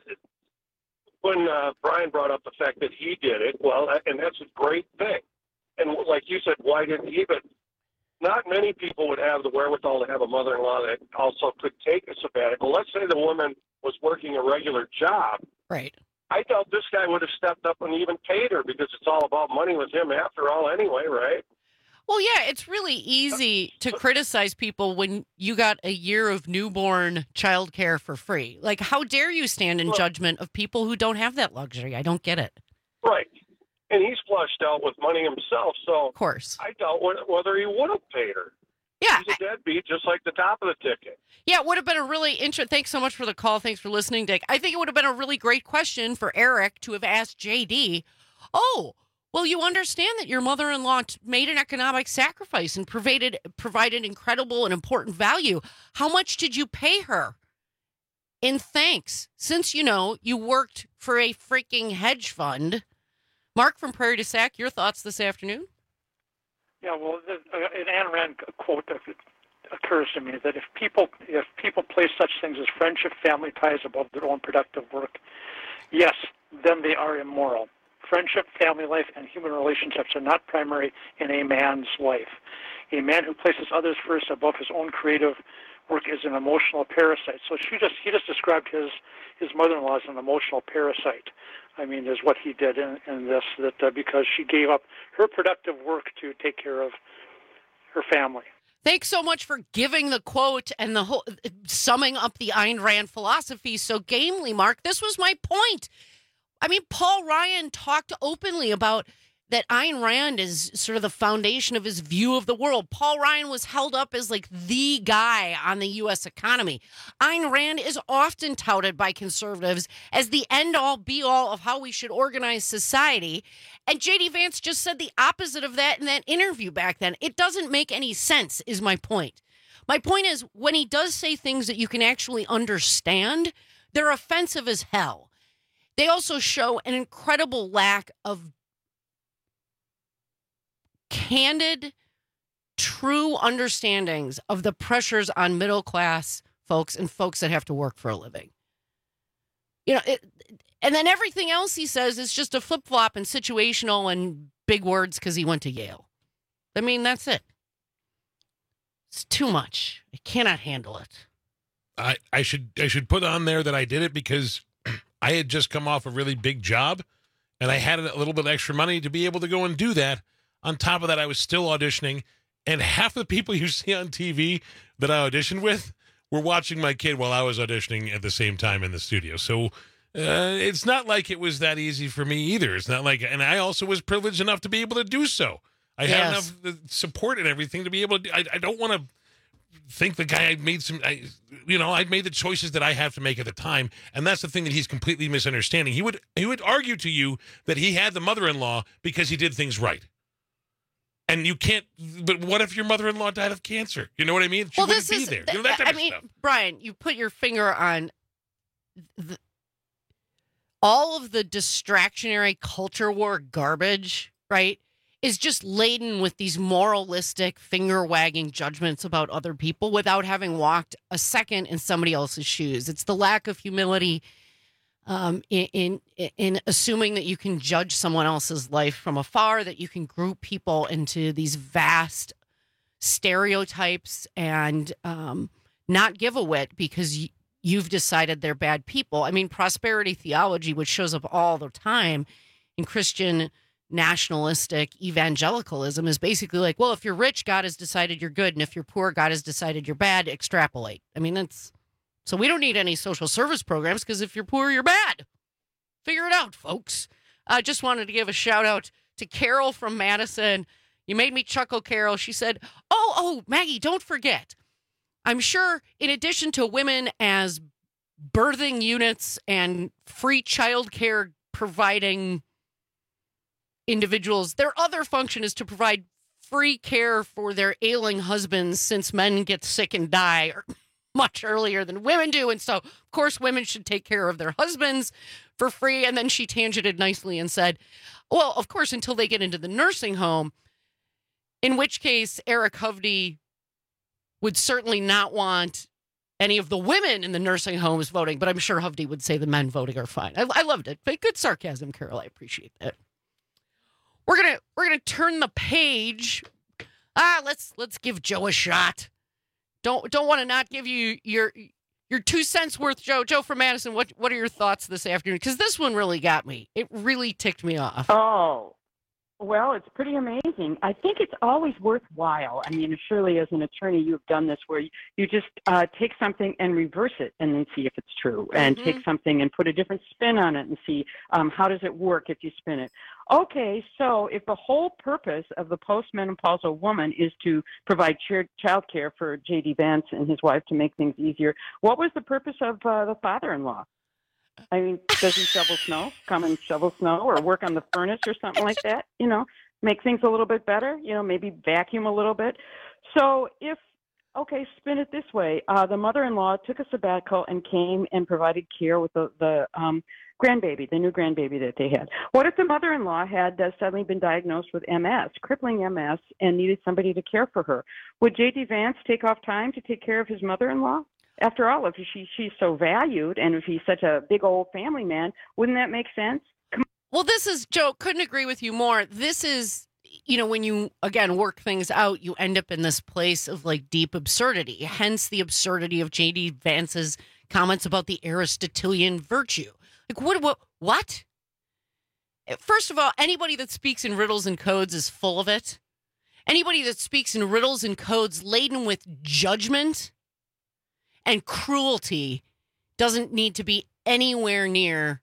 when Brian brought up the fact that he did it, and that's a great thing. And like you said, why didn't he? But not many people would have the wherewithal to have a mother-in-law that also could take a sabbatical. Let's say the woman was working a regular job. Right. I doubt this guy would have stepped up and even paid her, because it's all about money with him after all anyway, right? Well, yeah, it's really easy to criticize people when you got a year of newborn child care for free. Like, how dare you stand in judgment of people who don't have that luxury? I don't get it. Right. And he's flushed out with money himself, so of course, I doubt whether he would have paid her. Yeah. He's a deadbeat, just like the top of the ticket. Yeah, it would have been a really interesting. Thanks so much for the call. Thanks for listening, Dick. I think it would have been a really great question for Eric to have asked JD. Oh, well, you understand that your mother-in-law made an economic sacrifice and provided incredible and important value. How much did you pay her in thanks? Since, you worked for a freaking hedge fund. Mark from Prairie du Sac, your thoughts this afternoon? Yeah, well, an Ayn Rand quote occurs to me that if people place such things as friendship, family ties above their own productive work, yes, then they are immoral. Friendship, family life, and human relationships are not primary in a man's life. A man who places others first above his own creative work is an emotional parasite. So he just described his mother-in-law as an emotional parasite. I mean, is what he did in this, that because she gave up her productive work to take care of her family. Thanks so much for giving the quote and the whole summing up the Ayn Rand philosophy so gamely, Mark. This was my point. I mean, Paul Ryan talked openly about that Ayn Rand is sort of the foundation of his view of the world. Paul Ryan was held up as like the guy on the U.S. economy. Ayn Rand is often touted by conservatives as the end-all, be-all of how we should organize society. And J.D. Vance just said the opposite of that in that interview back then. It doesn't make any sense, is my point. My point is, when he does say things that you can actually understand, they're offensive as hell. They also show an incredible lack of candid, true understandings of the pressures on middle-class folks and folks that have to work for a living. And then everything else he says is just a flip-flop and situational and big words because he went to Yale. I mean, that's it. It's too much. I cannot handle it. I should put on there that I did it because I had just come off a really big job, And I had a little bit of extra money to be able to go and do that. On top of that, I was still auditioning. And half the people you see on TV that I auditioned with were watching my kid while I was auditioning at the same time in the studio. So it's not like it was that easy for me either. It's not like, and I also was privileged enough to be able to do so. I had enough support and everything to be able to. I don't want to think the guy I'd made I'd made the choices that I have to make at the time, and that's the thing that he's completely misunderstanding. He would argue to you that he had the mother-in-law because he did things right. And you can't. But what if your mother-in-law died of cancer? You know what I mean? She wouldn't be there. That type of stuff. Brian, you put your finger on all of the distractionary culture war garbage, right? Is just laden with these moralistic, finger-wagging judgments about other people without having walked a second in somebody else's shoes. It's the lack of humility in assuming that you can judge someone else's life from afar, that you can group people into these vast stereotypes and not give a whit because you've decided they're bad people. I mean, prosperity theology, which shows up all the time in Christian nationalistic evangelicalism, is basically like, well, if you're rich, God has decided you're good, and if you're poor, God has decided you're bad. Extrapolate. I mean, so we don't need any social service programs because if you're poor, you're bad. Figure it out, folks. I just wanted to give a shout out to Carol from Madison. You made me chuckle, Carol. She said, oh, Maggie, don't forget. I'm sure in addition to women as birthing units and free childcare providing individuals, their other function is to provide free care for their ailing husbands, since men get sick and die much earlier than women do. And so, of course, women should take care of their husbands for free. And then she tangented nicely and said, well, of course, until they get into the nursing home, in which case Eric Hovde would certainly not want any of the women in the nursing homes voting, but I'm sure Hovde would say the men voting are fine. I loved it. But good sarcasm, Carol. I appreciate that. We're gonna turn the page. Let's give Joe a shot. Don't want to not give you your 2 cents worth, Joe. Joe from Madison, what are your thoughts this afternoon? Because this one really got me. It really ticked me off. Oh, well, it's pretty amazing. I think it's always worthwhile. I mean, surely as an attorney, you've done this where you just take something and reverse it and then see if it's true, and take something and put a different spin on it and see how does it work if you spin it. Okay, so if the whole purpose of the postmenopausal woman is to provide child care for J.D. Vance and his wife to make things easier, what was the purpose of the father-in-law? I mean, does he shovel snow, come and shovel snow, or work on the furnace or something like that? You know, make things a little bit better, you know, maybe vacuum a little bit. So spin it this way. The mother-in-law took a sabbatical and came and provided care with the grandbaby, the new grandbaby that they had. What if the mother-in-law had suddenly been diagnosed with MS, crippling MS, and needed somebody to care for her? Would J.D. Vance take off time to take care of his mother-in-law? After all, if she's so valued and if he's such a big old family man, wouldn't that make sense? Well, this is, Joe, couldn't agree with you more. This is, you know, when you, again, work things out, you end up in this place of like deep absurdity, hence the absurdity of J.D. Vance's comments about the Aristotelian virtue. Like, what? First of all, anybody that speaks in riddles and codes is full of it. Anybody that speaks in riddles and codes laden with judgment and cruelty doesn't need to be anywhere near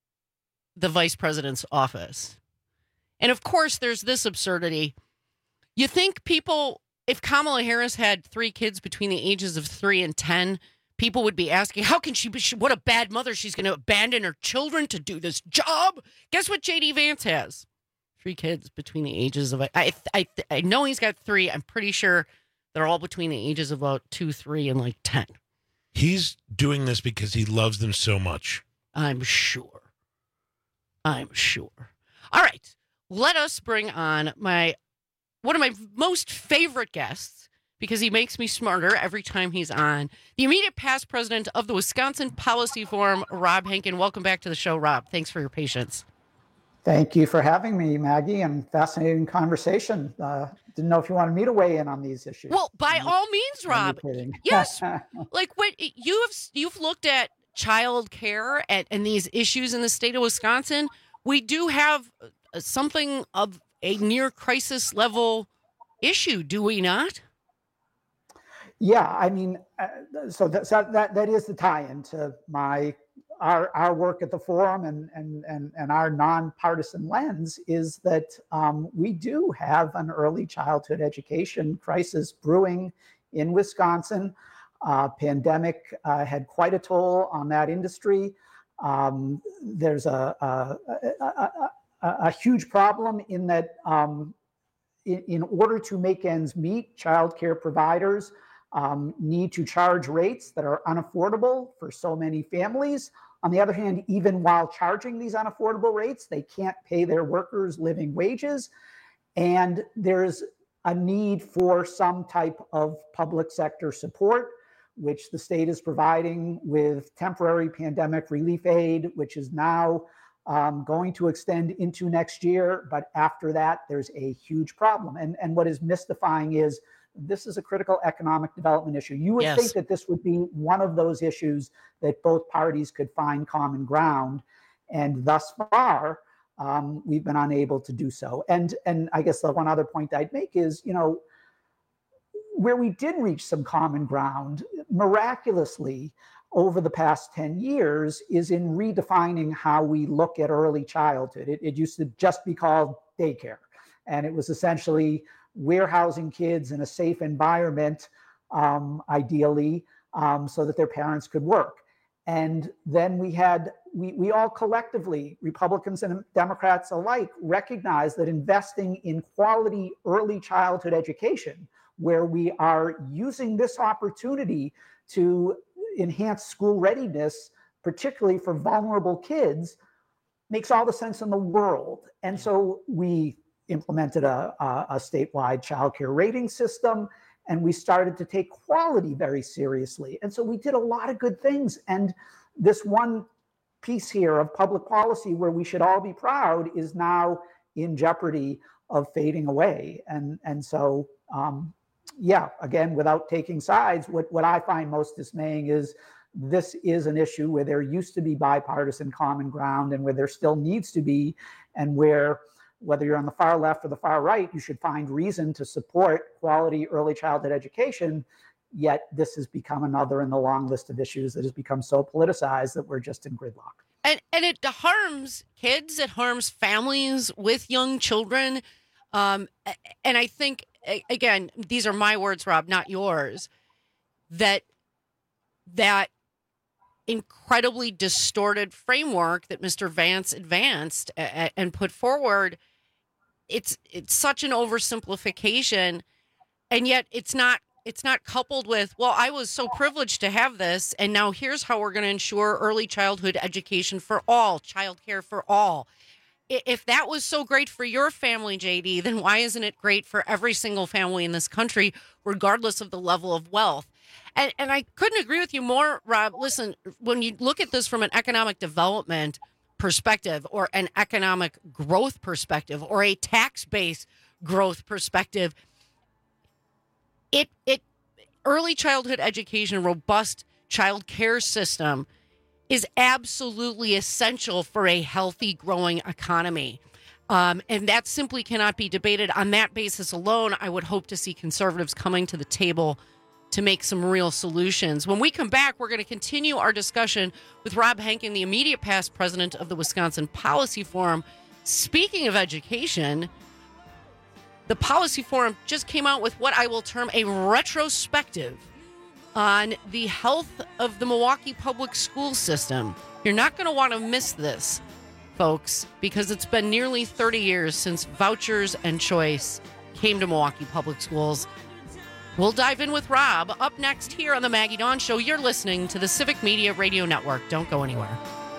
the vice president's office. And of course, there's this absurdity. You think people, if Kamala Harris had 3 kids between the ages of 3 and 10, people would be asking, how can she be, what a bad mother, she's going to abandon her children to do this job. Guess what J.D. Vance has? 3 kids between the ages of, I know he's got 3. I'm pretty sure they're all between the ages of about 2, 3, and like 10. He's doing this because he loves them so much. I'm sure. All right. Let us bring on one of my most favorite guests, because he makes me smarter every time he's on, the immediate past president of the Wisconsin Policy Forum, Rob Henkin. Welcome back to the show, Rob. Thanks for your patience. Thank you for having me, Maggie, and fascinating conversation. Didn't know if you wanted me to weigh in on these issues. Well, by all means, Rob. Yes. Like what you've looked at child care and these issues in the state of Wisconsin. we do have something of a near crisis level issue, do we not? Yeah, I mean, so that is the tie-in to our work at the forum and our nonpartisan lens is that we do have an early childhood education crisis brewing in Wisconsin. Pandemic had quite a toll on that industry. There's a huge problem in that in order to make ends meet, childcare providers need to charge rates that are unaffordable for so many families. On the other hand, even while charging these unaffordable rates, they can't pay their workers living wages. And there's a need for some type of public sector support, which the state is providing with temporary pandemic relief aid, which is now going to extend into next year. But after that, there's a huge problem. And what is mystifying is this is a critical economic development issue. You would think that this would be one of those issues that both parties could find common ground. And thus far, we've been unable to do so. And I guess the one other point I'd make is, where we did reach some common ground, miraculously, over the past 10 years, is in redefining how we look at early childhood. It used to just be called daycare. And it was essentially warehousing kids in a safe environment, ideally, so that their parents could work. And then we all collectively, Republicans and Democrats alike, recognize that investing in quality early childhood education, where we are using this opportunity to enhance school readiness, particularly for vulnerable kids, makes all the sense in the world. And so we implemented a statewide childcare rating system, and we started to take quality very seriously. And so we did a lot of good things. And this one piece here of public policy where we should all be proud is now in jeopardy of fading away. And so, again, without taking sides, what I find most dismaying is this is an issue where there used to be bipartisan common ground and where there still needs to be, and where, whether you're on the far left or the far right, you should find reason to support quality early childhood education. Yet this has become another in the long list of issues that has become so politicized that we're just in gridlock. And it harms kids. It harms families with young children. And I think, again, these are my words, Rob, not yours, that incredibly distorted framework that Mr. Vance advanced and put forward, it's such an oversimplification, and yet it's not coupled with, well, I was so privileged to have this, and now here's how we're going to ensure early childhood education for all, childcare for all. If that was so great for your family, JD, then why isn't it great for every single family in this country, regardless of the level of wealth? And I couldn't agree with you more, Rob. Listen, when you look at this from an economic development perspective, or an economic growth perspective, or a tax base growth perspective, early childhood education, robust child care system is absolutely essential for a healthy, growing economy. And that simply cannot be debated. On that basis alone, I would hope to see conservatives coming to the table to make some real solutions. When we come back, we're going to continue our discussion with Rob Henkin, the immediate past president of the Wisconsin Policy Forum. Speaking of education, the Policy Forum just came out with what I will term a retrospective on the health of the Milwaukee public school system. You're not going to want to miss this, folks, because it's been nearly 30 years since vouchers and choice came to Milwaukee public schools. We'll dive in with Rob up next here on the Maggie Dawn Show. You're listening to the Civic Media Radio Network. Don't go anywhere.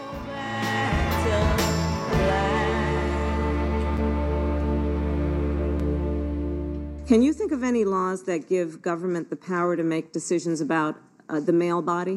Can you think of any laws that give government the power to make decisions about the male body?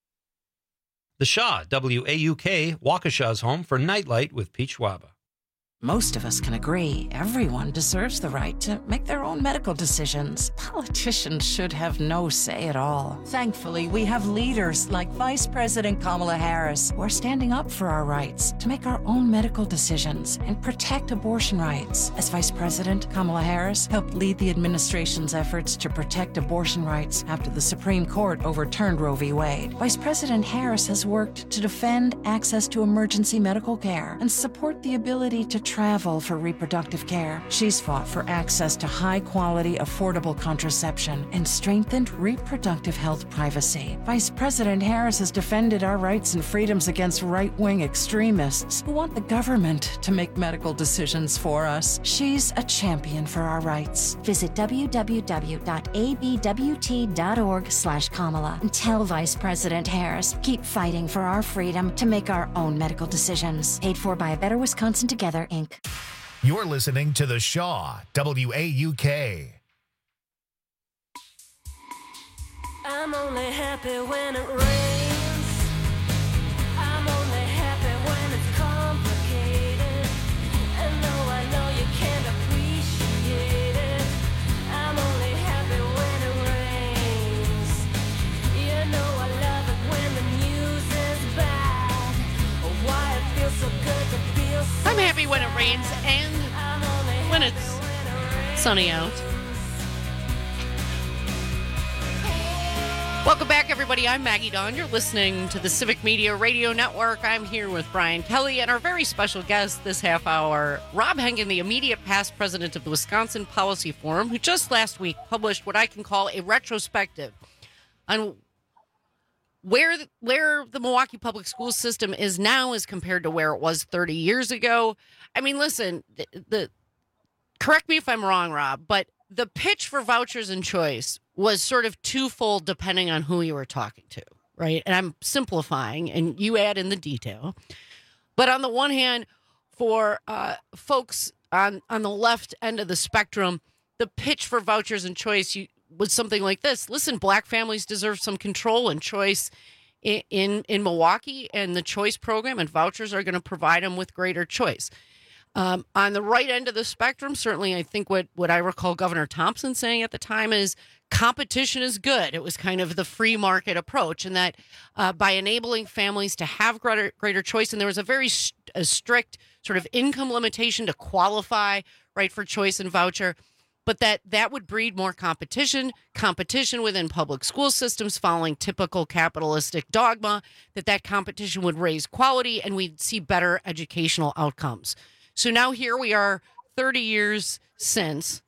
The Shaw, WAUK, Waukesha's home for Nightlight with Pete Schwaba. Most of us can agree everyone deserves the right to make their own medical decisions. Politicians should have no say at all. Thankfully, we have leaders like Vice President Kamala Harris who are standing up for our rights to make our own medical decisions and protect abortion rights. As Vice President, Kamala Harris helped lead the administration's efforts to protect abortion rights after the Supreme Court overturned Roe v. Wade. Vice President Harris has worked to defend access to emergency medical care and support the ability to travel for reproductive care. She's fought for access to high-quality, affordable contraception and strengthened reproductive health privacy. Vice President Harris has defended our rights and freedoms against right-wing extremists who want the government to make medical decisions for us. She's a champion for our rights. Visit www.abwt.org/Kamala and tell Vice President Harris, keep fighting for our freedom to make our own medical decisions. Paid for by A Better Wisconsin Together, Inc. You're listening to The Shaw, WAUK. I'm only happy when it rains. I'm only happy when it's complicated. And though I know you can't appreciate it, I'm only happy when it rains. You know I love it when the news is bad. Why it feels so good to feel so I'm happy when it rains and when it's sunny out. Welcome back, everybody. I'm Maggie Dawn. You're listening to the Civic Media Radio Network. I'm here with Brian Kelly and our very special guest this half hour, Rob Henkin, the immediate past president of the Wisconsin Policy Forum, who just last week published what I can call a retrospective on where the Milwaukee public school system is now as compared to where it was 30 years ago. I mean, listen, correct me if I'm wrong, Rob, but the pitch for vouchers and choice was sort of twofold depending on who you were talking to, right? And I'm simplifying, and you add in the detail. But on the one hand, for folks on the left end of the spectrum, the pitch for vouchers and choice was something like this. Listen, Black families deserve some control and choice in Milwaukee, and the choice program and vouchers are going to provide them with greater choice. On the right end of the spectrum, certainly I think what I recall Governor Thompson saying at the time is competition is good. It was kind of the free market approach, and that by enabling families to have greater choice, and there was a very strict sort of income limitation to qualify, right, for choice and voucher, but that would breed more competition within public school systems following typical capitalistic dogma, that competition would raise quality and we'd see better educational outcomes. So now here we are 30 years since.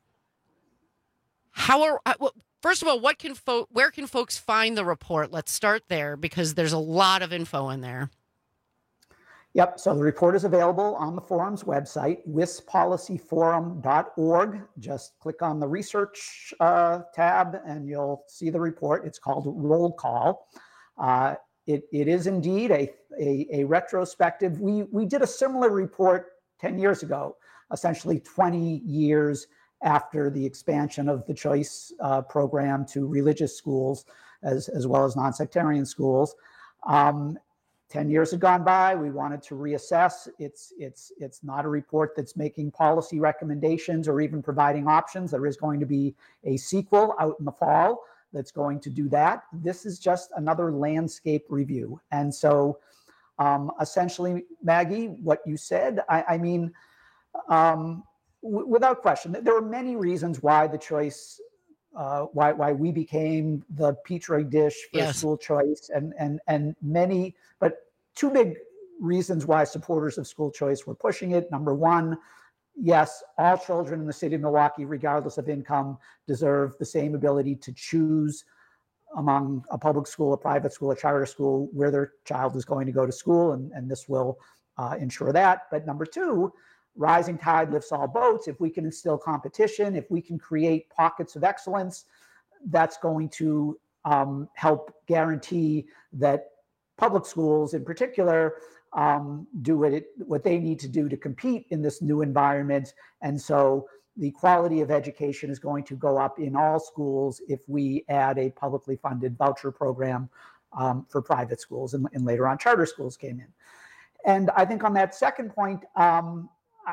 First of all, where can folks find the report? Let's start there because there's a lot of info in there. Yep. So the report is available on the forum's website, wispolicyforum.org. Just click on the research tab and you'll see the report. It's called Roll Call. It is indeed a retrospective. We did a similar report 10 years ago, essentially 20 years after the expansion of the choice program to religious schools as well as non-sectarian schools. 10 years had gone by. We wanted to reassess. It's not a report that's making policy recommendations or even providing options. There is going to be a sequel out in the fall that's going to do that. This is just another landscape review. And so essentially, Maggie, what you said, I mean, without question, there were many reasons why the choice, why we became the petri dish for school choice, and many, but two big reasons why supporters of school choice were pushing it. Number one, yes, all children in the city of Milwaukee, regardless of income, deserve the same ability to choose among a public school, a private school, a charter school, where their child is going to go to school, and this will ensure that. But number two, rising tide lifts all boats. If we can instill competition, if we can create pockets of excellence, that's going to help guarantee that public schools in particular do what they need to do to compete in this new environment. And so the quality of education is going to go up in all schools if we add a publicly funded voucher program for private schools, and later on charter schools came in. And I think on that second point,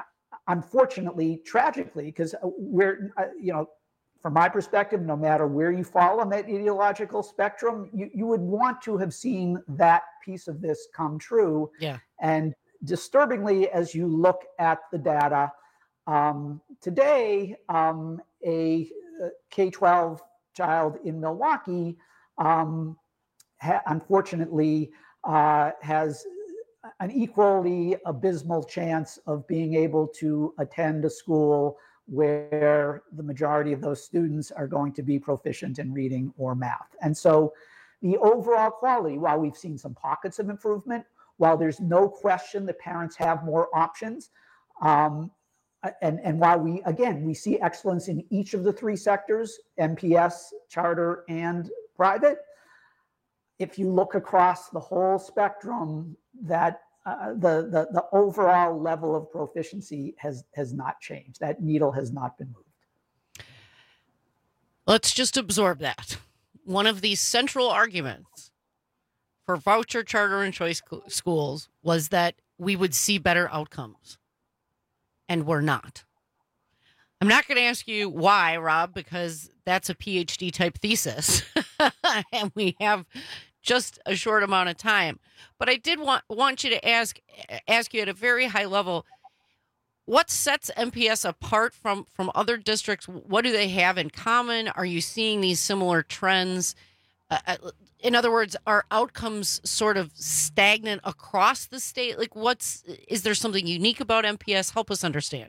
unfortunately, tragically, because we're, from my perspective, no matter where you fall on that ideological spectrum, you would want to have seen that piece of this come true. Yeah. And disturbingly, as you look at the data, today, a K-12 child in Milwaukee, unfortunately, has an equally abysmal chance of being able to attend a school where the majority of those students are going to be proficient in reading or math. And so the overall quality, while we've seen some pockets of improvement, while there's no question that parents have more options, and while we see excellence in each of the three sectors, MPS, charter, and private, if you look across the whole spectrum, that the overall level of proficiency has not changed. That needle has not been moved. Let's just absorb that. One of the central arguments for voucher, charter, and choice schools was that we would see better outcomes. And we're not. I'm not going to ask you why, Rob, because that's a PhD type thesis. And we have just a short amount of time. But I did want you to ask you at a very high level, what sets MPS apart from other districts? What do they have in common? Are you seeing these similar trends? In other words, are outcomes sort of stagnant across the state? Like, is there something unique about MPS? Help us understand.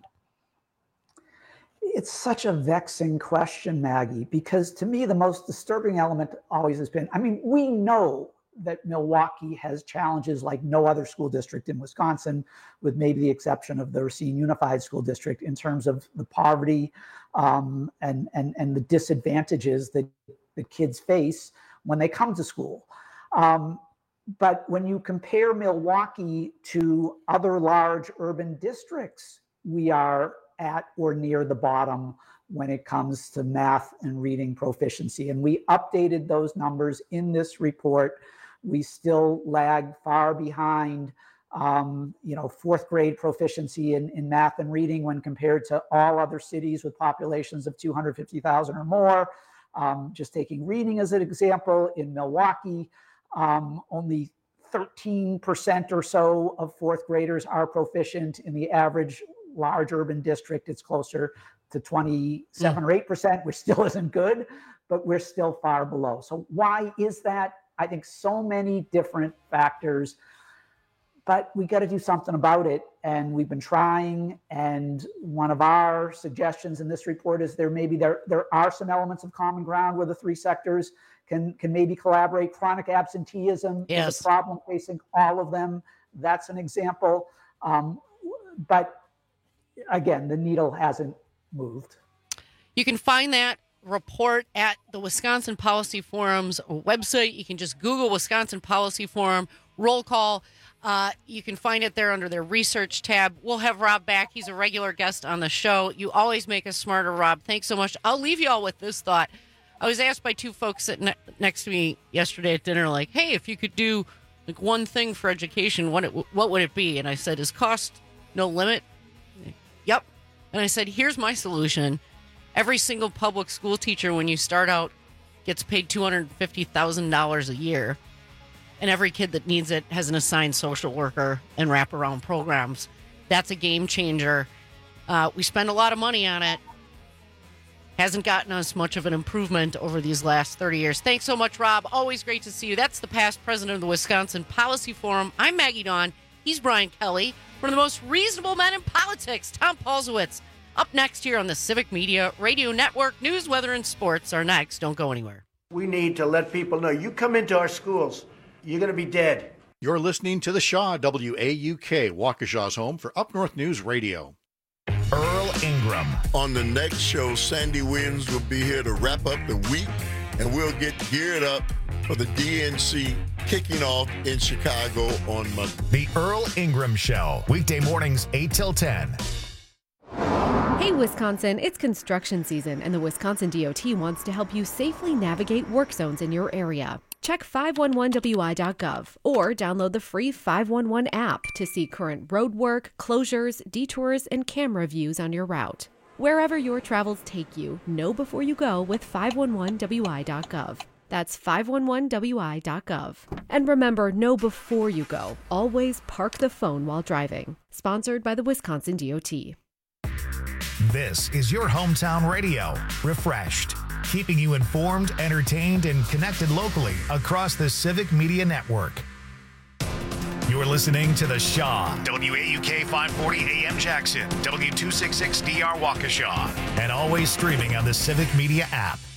It's such a vexing question, Maggie, because to me, the most disturbing element always has been, we know that Milwaukee has challenges like no other school district in Wisconsin, with maybe the exception of the Racine Unified School District, in terms of the poverty and the disadvantages that the kids face when they come to school. But when you compare Milwaukee to other large urban districts, we are at or near the bottom when it comes to math and reading proficiency. And we updated those numbers in this report. We still lag far behind, fourth grade proficiency in math and reading when compared to all other cities with populations of 250,000 or more. Just taking reading as an example, in Milwaukee, only 13% or so of fourth graders are proficient. In the average large urban district, it's closer to 27 or 8%, which still isn't good, but we're still far below. So why is that? I think so many different factors, but we got to do something about it. And we've been trying. And one of our suggestions in this report is there are some elements of common ground where the three sectors can maybe collaborate. Chronic absenteeism is a problem facing all of them. That's an example. But again, the needle hasn't moved. You can find that report at the Wisconsin Policy Forum's website. You can just Google Wisconsin Policy Forum roll call. You can find it there under their research tab. We'll have Rob back. He's a regular guest on the show. You always make us smarter, Rob. Thanks so much. I'll leave you all with this thought. I was asked by two folks sitting next to me yesterday at dinner, like, hey, if you could do like one thing for education, what would it be? And I said, is cost no limit? Yep. And I said, here's my solution. Every single public school teacher, when you start out, gets paid $250,000 a year. And every kid that needs it has an assigned social worker and wraparound programs. That's a game changer. We spend a lot of money on it. Hasn't gotten us much of an improvement over these last 30 years. Thanks so much, Rob. Always great to see you. That's the past president of the Wisconsin Policy Forum. I'm Maggie Dawn. He's Brian Kelly. One of the most reasonable men in politics, Tom Paulsowitz. Up next here on the Civic Media Radio Network, news, weather, and sports are next. Don't go anywhere. We need to let people know, you come into our schools, you're going to be dead. You're listening to The Shaw, WAUK, Waukesha's home for Up North News Radio. Earl Ingram. On the next show, Sandy Williams will be here to wrap up the week, and we'll get geared up for the DNC kicking off in Chicago on Monday. The Earl Ingram Show, weekday mornings 8 till 10. Hey Wisconsin, it's construction season and the Wisconsin DOT wants to help you safely navigate work zones in your area. Check 511wi.gov or download the free 511 app to see current road work, closures, detours, and camera views on your route. Wherever your travels take you, know before you go with 511wi.gov. That's 511wi.gov. And remember, know before you go. Always park the phone while driving. Sponsored by the Wisconsin DOT. This is your hometown radio, Refreshed, keeping you informed, entertained, and connected locally across the Civic Media Network. You're listening to The Shaw, WAUK 540 AM Jackson, W266DR Waukesha, and always streaming on the Civic Media app.